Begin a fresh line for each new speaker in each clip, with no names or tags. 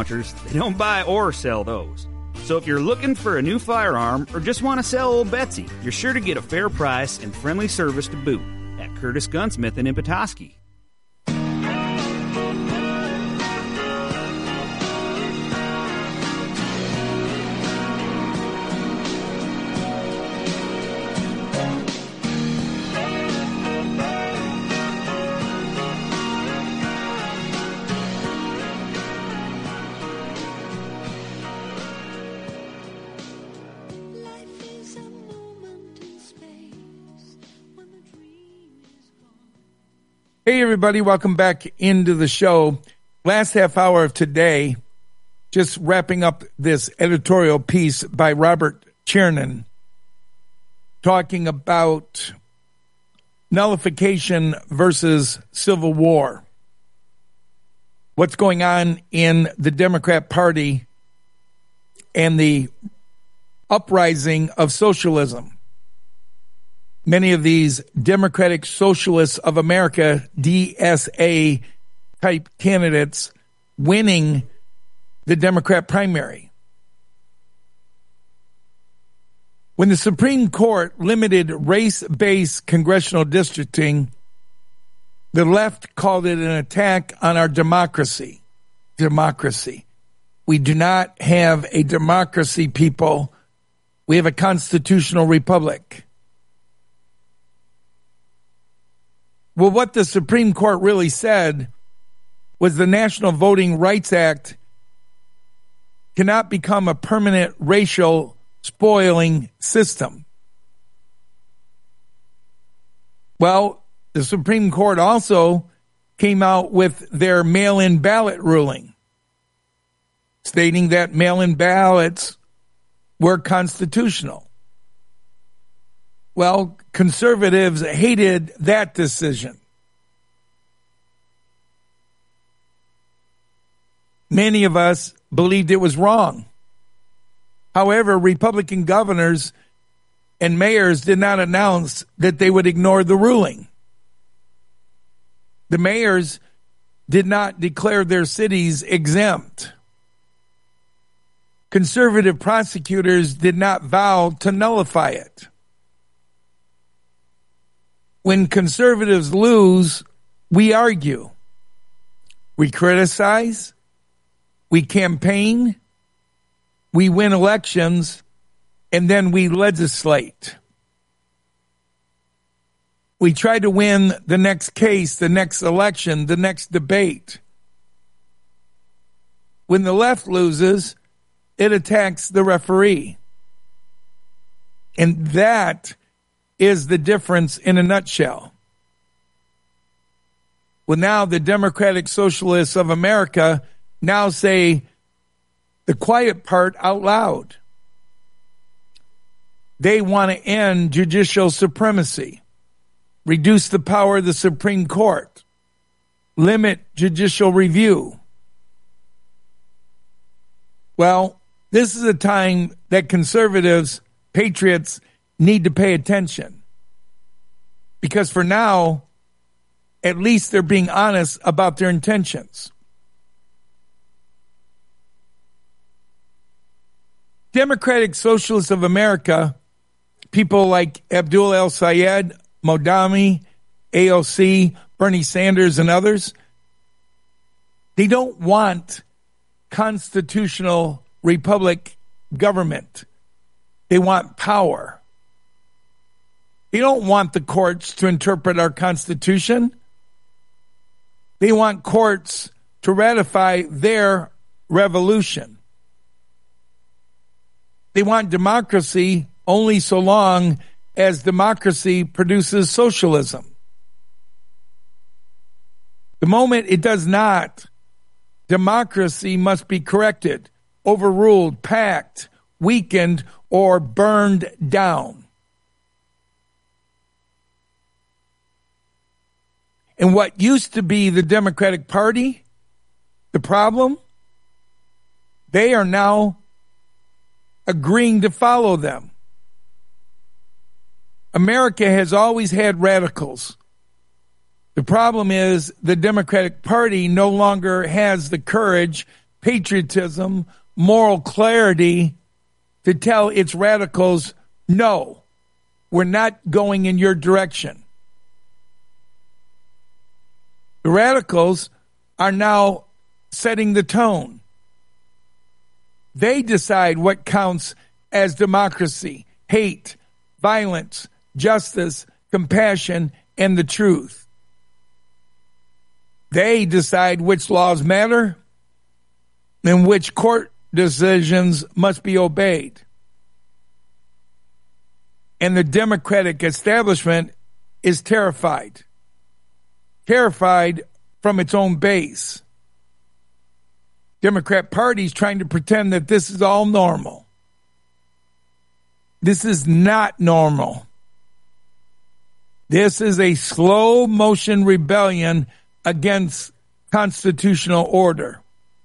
launchers, they don't buy or sell those. So if you're looking for a new firearm or just want to sell old Betsy, you're sure to get a fair price and friendly service to boot at Curtis Gunsmith in Petoskey.
Hey, everybody. Welcome back into the show. Last half hour of today, just wrapping up this editorial piece by Robert Chernin talking about nullification versus civil war. What's going on in the Democrat Party and the uprising of socialism. Many of these Democratic Socialists of America, DSA type candidates, winning the Democrat primary. When the Supreme Court limited race-based congressional districting, the left called it an attack on our democracy. Democracy. We do not have a democracy, people. We have a constitutional republic. Well, what the Supreme Court really said was the National Voting Rights Act cannot become a permanent racial spoiling system. Well, the Supreme Court also came out with their mail-in ballot ruling, stating that mail-in ballots were constitutional. Well, conservatives hated that decision. Many of us believed it was wrong. However, Republican governors and mayors did not announce that they would ignore the ruling. The mayors did not declare their cities exempt. Conservative prosecutors did not vow to nullify it. When conservatives lose, we argue. We criticize. We campaign. We win elections. And then we legislate. We try to win the next case, the next election, the next debate. When the left loses, it attacks the referee. And that is the difference in a nutshell. Well, now the Democratic Socialists of America now say the quiet part out loud. They want to end judicial supremacy, reduce the power of the Supreme Court, limit judicial review. Well, this is a time that conservatives, patriots, need to pay attention. Because for now, at least they're being honest about their intentions. Democratic Socialists of America, people like Abdul El-Sayed, Modami, AOC, Bernie Sanders, and others, they don't want constitutional republic government. They want power. They don't want the courts to interpret our Constitution. They want courts to ratify their revolution. They want democracy only so long as democracy produces socialism. The moment it does not, democracy must be corrected, overruled, packed, weakened, or burned down. And what used to be the Democratic Party, the problem, they are now agreeing to follow them. America has always had radicals. The problem is the Democratic Party no longer has the courage patriotism, moral clarity to tell its radicals, no, we're not going in your direction. The radicals are now setting the tone. They decide what counts as democracy, hate, violence, justice, compassion, and the truth. They decide which laws matter and which court decisions must be obeyed. And the Democratic establishment is terrified from its own base. Democrat Party's trying to pretend that this is all normal. This is not normal. This is a slow motion rebellion against constitutional order.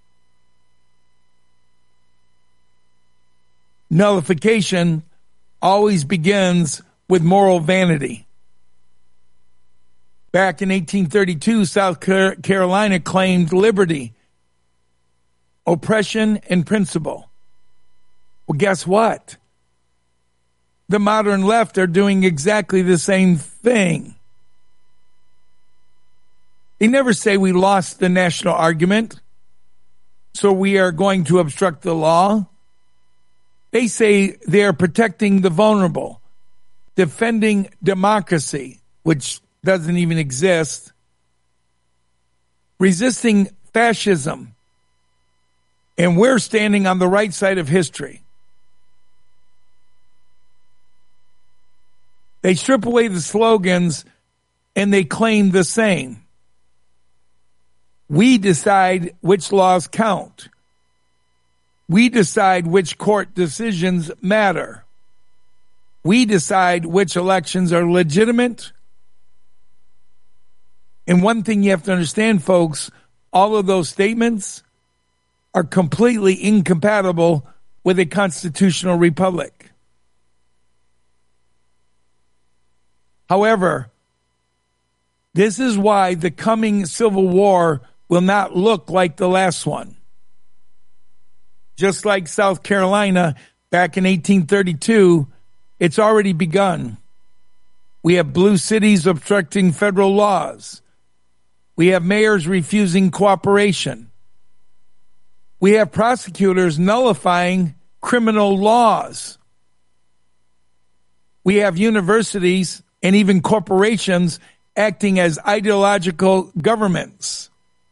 Nullification always begins with moral vanity. Back in 1832, South Carolina claimed liberty, oppression, and principle. Well, guess what? The modern left are doing exactly the same thing. They never say we lost the national argument, so we are going to obstruct the law. They say they are protecting the vulnerable, defending democracy, which doesn't even exist, resisting fascism, and we're standing on the right side of history. They strip away the slogans and they claim the same. We decide which laws count. We decide which court decisions matter. We decide which elections are legitimate. And one thing you have to understand, folks, all of those statements are completely incompatible with a constitutional republic. However, this is why the coming Civil War will not look like the last one. Just like South Carolina back in 1832, it's already begun. We have blue cities obstructing federal laws. We have mayors refusing cooperation. We have prosecutors nullifying criminal laws. We have universities and even corporations acting as ideological governments.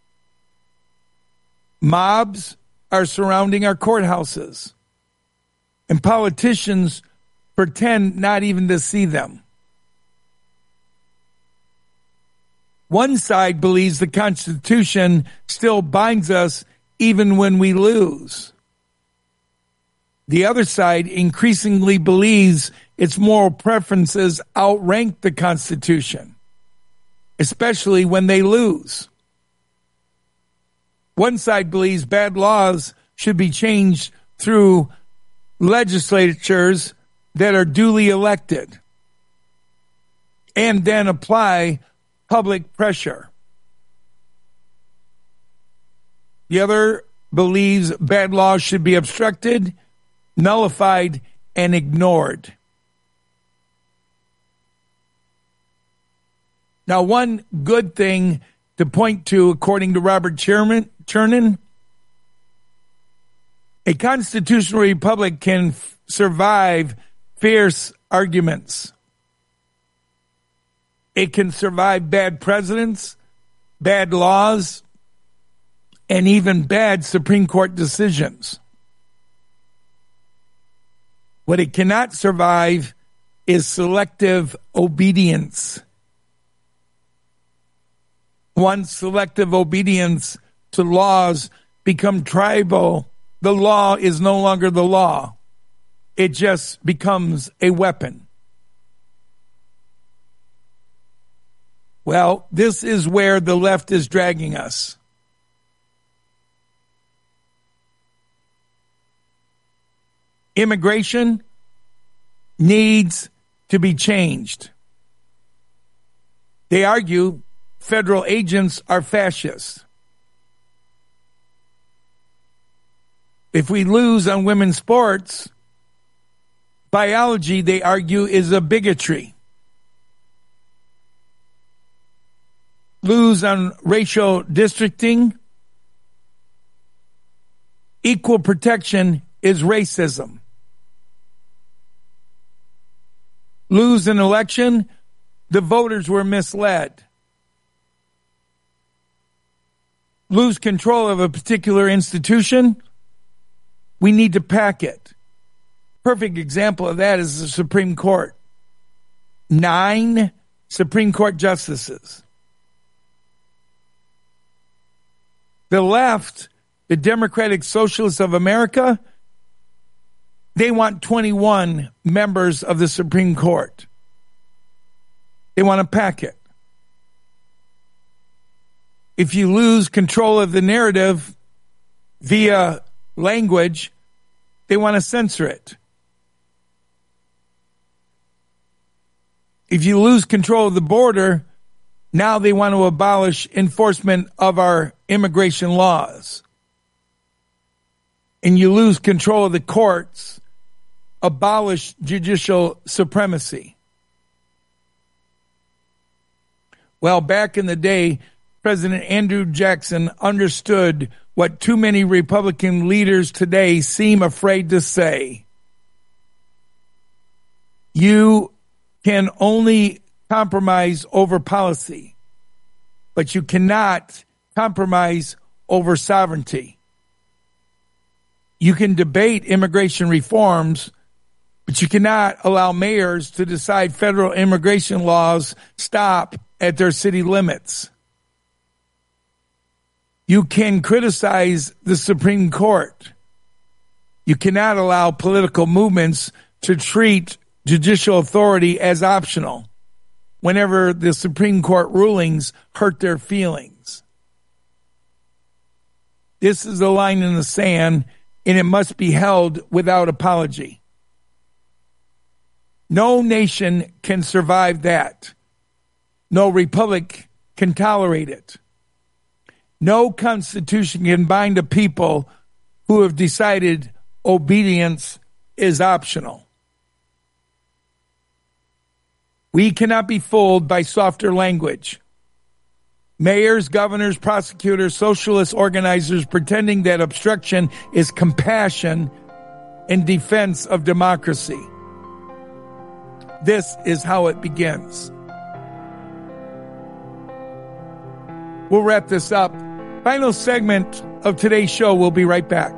Mobs are surrounding our courthouses, and politicians pretend not even to see them. One side believes the Constitution still binds us even when we lose. The other side increasingly believes its moral preferences outrank the Constitution, especially when they lose. One side believes bad laws should be changed through legislatures that are duly elected and then apply public pressure. The other believes bad laws should be obstructed, nullified, and ignored. Now, one good thing to point to, according to Robert Chernin, a constitutional republic can survive fierce arguments. It can survive bad presidents, bad laws, and even bad Supreme Court decisions. What it cannot survive is selective obedience. Once selective obedience to laws become tribal, the law is no longer the law. It just becomes a weapon. Well, this is where the left is dragging us. Immigration needs to be changed. They argue federal agents are fascists. If we lose on women's sports, biology, they argue, is a bigotry. Lose on racial districting, equal protection is racism. Lose an election, the voters were misled. Lose control of a particular institution, we need to pack it. Perfect example of that is the Supreme Court. 9 Supreme Court justices. The left, the Democratic Socialists of America, they want 21 members of the Supreme Court. They want to pack it. If you lose control of the narrative via language, they want to censor it. If you lose control of the border, now they want to abolish enforcement of our immigration laws. And you lose control of the courts, abolish judicial supremacy. Well, back in the day, President Andrew Jackson understood what too many Republican leaders today seem afraid to say. You can only compromise over policy, but you cannot compromise over sovereignty. You can debate immigration reforms, but you cannot allow mayors to decide federal immigration laws stop at their city limits. You can criticize the Supreme Court. You cannot allow political movements to treat judicial authority as optional whenever the Supreme Court rulings hurt their feelings. This is a line in the sand, and it must be held without apology. No nation can survive that. No republic can tolerate it. No constitution can bind a people who have decided obedience is optional. We cannot be fooled by softer language. Mayors, governors, prosecutors, socialist organizers pretending that obstruction is compassion in defense of democracy. This is how it begins. We'll wrap this up. Final segment of today's show. We'll be right back.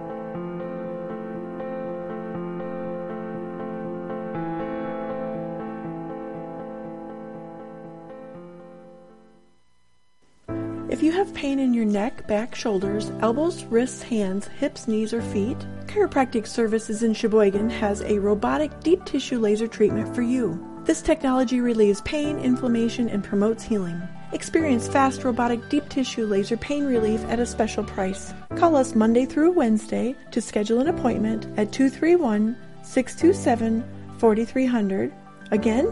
If you have pain in your neck, back, shoulders, elbows, wrists, hands, hips, knees, or feet, Chiropractic Services in Sheboygan has a robotic deep tissue laser treatment for you. This technology relieves pain, inflammation, and promotes healing. Experience fast robotic deep tissue laser pain relief at a special price. Call us Monday through Wednesday to schedule an appointment at 231-627-4300. Again,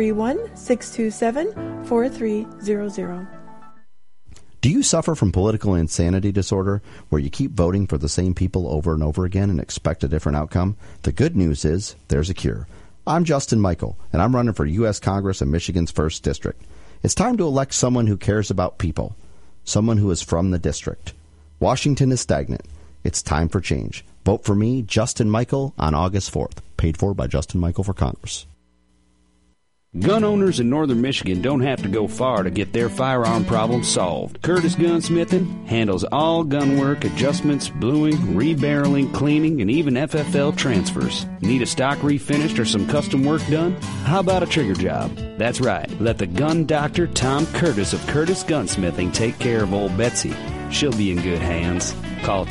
231-627-4300.
Do you suffer from political insanity disorder, where you keep voting for the same people over and over again and expect a different outcome? The good news is there's a cure. I'm Justin Michael, and I'm running for U.S. Congress in Michigan's 1st District. It's time to elect someone who cares about people, someone who is from the district. Washington is stagnant. It's time for change. Vote for me, Justin Michael, on August 4th. Paid for by Justin Michael for Congress.
Gun owners in northern Michigan don't have to go far to get their firearm problem solved. Curtis Gunsmithing handles all gun work, adjustments, bluing, rebarreling, cleaning, and even FFL transfers. Need a stock refinished or some custom work done? How about a trigger job? That's right. Let the gun doctor Tom Curtis of Curtis Gunsmithing take care of old Betsy. She'll be in good hands. Call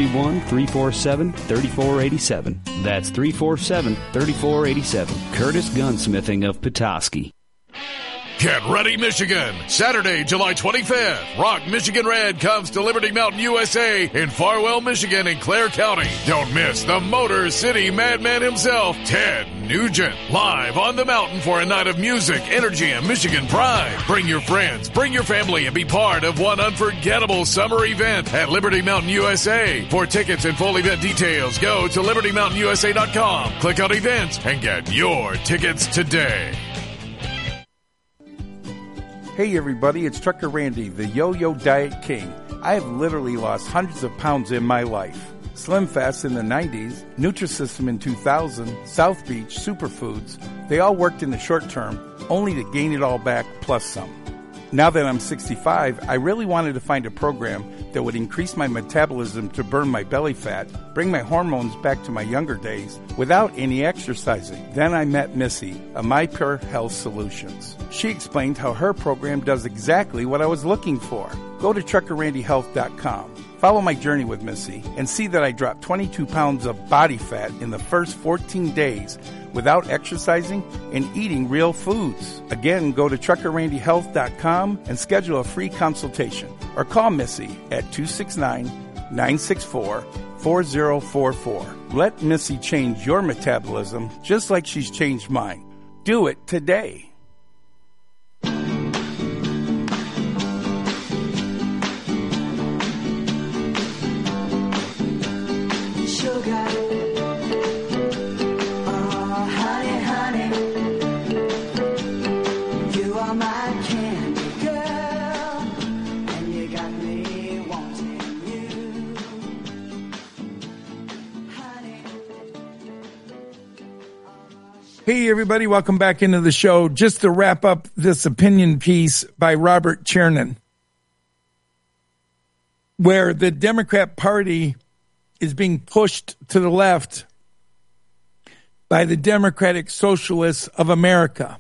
231-347-3487. That's 347-3487. Curtis Gunsmithing of Petoskey.
Get ready, Michigan. Saturday, July 25th. Rock Michigan Red comes to Liberty Mountain, USA in Farwell, Michigan in Clare County. Don't miss the Motor City Madman himself, Ted Nugent. Live on the mountain for a night of music, energy, and Michigan pride. Bring your friends, bring your family, and be part of one unforgettable summer event at Liberty Mountain, USA. For tickets and full event details, go to libertymountainusa.com. Click on events and get your tickets today.
Hey everybody, it's Trucker Randy, the Yo-Yo Diet King. I have literally lost hundreds of pounds in my life. Slim Fast in the 90s, Nutrisystem in 2000, South Beach, Superfoods, they all worked in the short term, only to gain it all back plus some. Now that I'm 65, I really wanted to find a program that would increase my metabolism to burn my belly fat, bring my hormones back to my younger days, without any exercising. Then I met Missy, of My Pure Health Solutions. She explained how her program does exactly what I was looking for. Go to TruckerRandyHealth.com. Follow my journey with Missy and see that I dropped 22 pounds of body fat in the first 14 days without exercising and eating real foods. Again, go to TruckerRandyHealth.com and schedule a free consultation or call Missy at 269-964-4044. Let Missy change your metabolism just like she's changed mine. Do it today. Hey, everybody. Welcome back into the show. Just to wrap up this opinion piece by Robert Chernin, where the Democrat Party is being pushed to the left by the Democratic Socialists of America.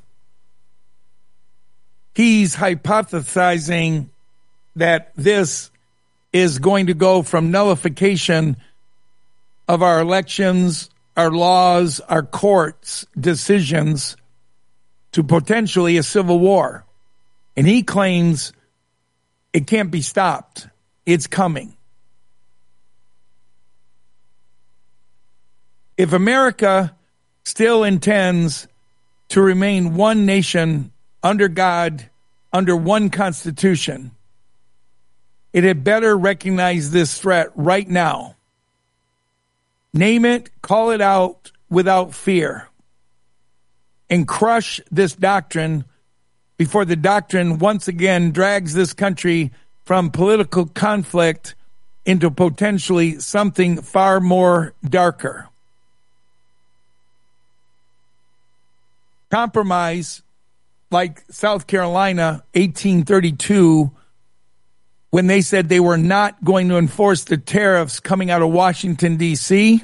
He's hypothesizing that this is going to go from nullification of our elections, our laws, our courts' decisions, to potentially a civil war. And he claims it can't be stopped. It's coming. If America still intends to remain one nation under God, under one constitution, it had better recognize this threat right now. Name it, call it out without fear, and crush this doctrine before the doctrine once again drags this country from political conflict into potentially something far more darker. Compromise, like South Carolina, 1832, when they said they were not going to enforce the tariffs coming out of Washington, D.C.,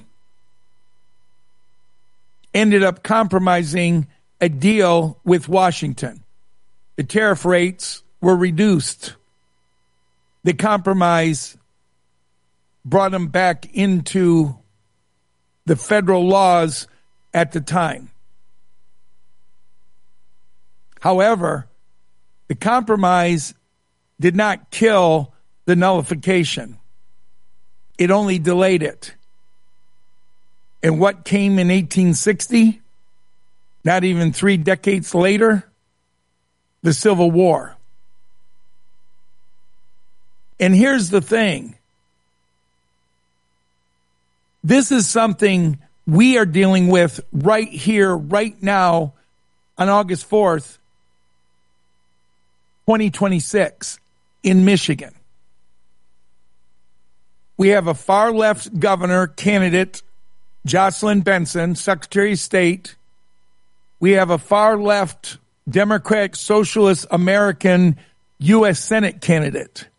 ended up compromising a deal with Washington. The tariff rates were reduced. The compromise brought them back into the federal laws at the time. However, the compromise did not kill the nullification. It only delayed it. And what came in 1860? Not even 3 decades later, the Civil War. And here's the thing. This is something we are dealing with right here, right now, on August 4th, 2026. In Michigan. We have a far-left governor candidate, Jocelyn Benson, Secretary of State. We have a far-left Democratic Socialist American U.S. Senate candidate.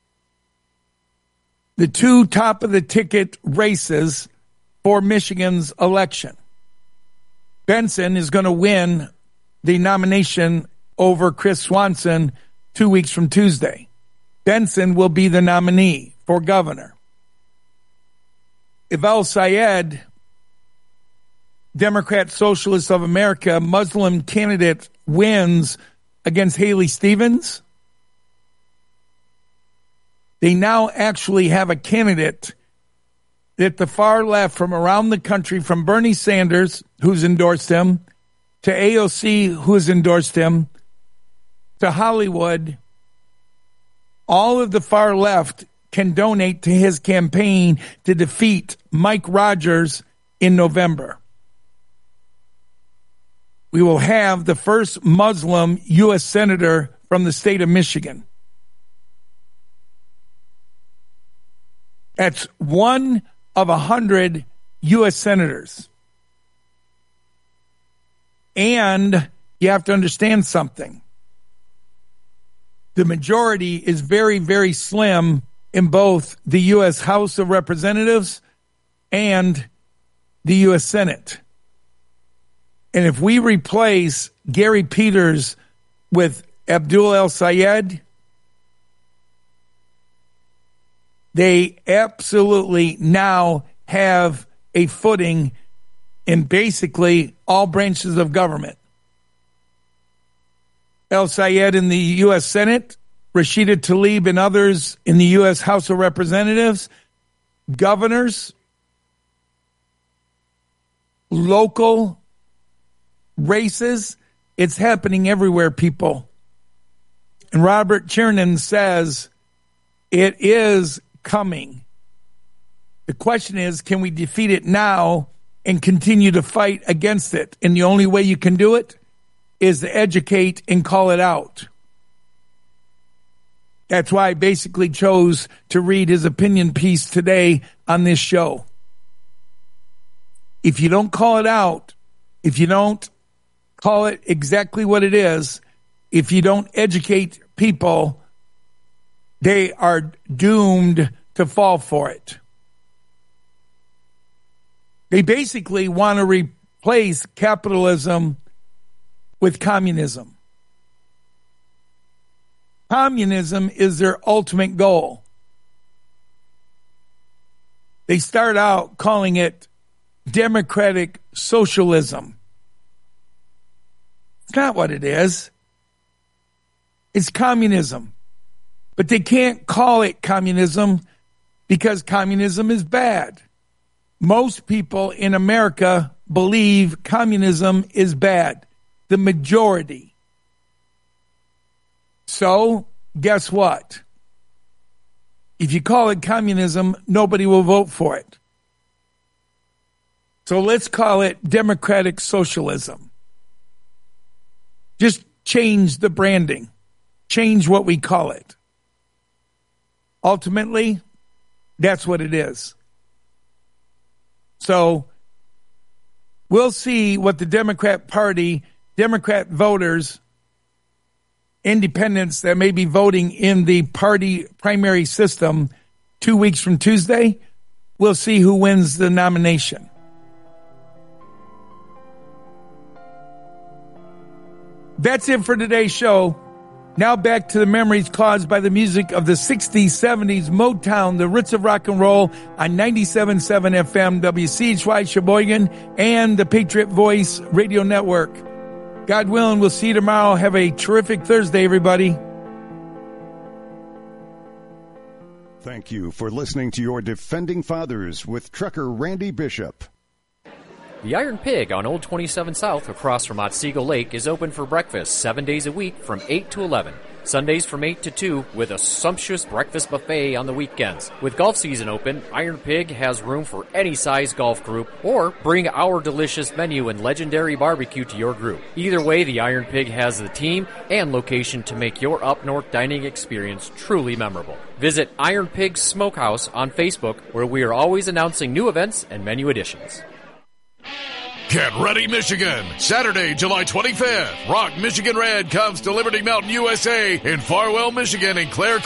The two top-of-the-ticket races for Michigan's election. Benson is going to win the nomination over Chris Swanson 2 weeks from Tuesday. Benson will be the nominee for governor. If El-Sayed, Democrat Socialists of America, Muslim candidate, wins against Haley Stevens. They now actually have a candidate that the far left from around the country, from Bernie Sanders, who's endorsed him, to AOC, who's endorsed him, to Hollywood, all of the far left can donate to his campaign to defeat Mike Rogers in November. We will have the first Muslim U.S. Senator from the state of Michigan. That's one of 100 U.S. senators. And you have to understand something. The majority is very, very slim in both the U.S. House of Representatives and the U.S. Senate. And if we replace Gary Peters with Abdul El-Sayed, they absolutely now have a footing in basically all branches of government. El-Sayed in the U.S. Senate, Rashida Tlaib and others in the U.S. House of Representatives, governors, local races. It's happening everywhere, people. And Robert Chernin says it is coming. The question is, can we defeat it now and continue to fight against it? And the only way you can do it is to educate and call it out. That's why I basically chose to read his opinion piece today on this show. If you don't call it out, if you don't call it exactly what it is, if you don't educate people, they are doomed to fall for it. They basically want to replace capitalism with communism. Communism is their ultimate goal. They start out calling it democratic socialism. It's not what it is. It's communism. But they can't call it communism because communism is bad. Most people in America believe communism is bad. The majority. So, guess what? If you call it communism, nobody will vote for it. So let's call it democratic socialism. Just change the branding. Change what we call it. Ultimately, that's what it is. So, we'll see what the Democrat Party, Democrat voters, independents that may be voting in the party primary system 2 weeks from Tuesday, we'll see who wins the nomination. That's it for today's show. Now back to the memories caused by the music of the 60s, 70s, Motown, the roots of rock and roll on 97.7 FM, WCHY Sheboygan, and the Patriot Voice Radio Network. God willing, we'll see you tomorrow. Have a terrific Thursday, everybody.
Thank you for listening to your Defending Fathers with Trucker Randy Bishop.
The Iron Pig on Old 27 South across from Otsego Lake is open for breakfast 7 days a week from 8 to 11. Sundays from 8 to 2 with a sumptuous breakfast buffet on the weekends. With golf season open, Iron Pig has room for any size golf group, or bring our delicious menu and legendary barbecue to your group. Either way, the Iron Pig has the team and location to make your up-north dining experience truly memorable. Visit Iron Pig Smokehouse on Facebook, where we are always announcing new events and menu additions.
Get ready, Michigan! Saturday, July 25th, Rock Michigan Red comes to Liberty Mountain, USA in Farwell, Michigan and Clare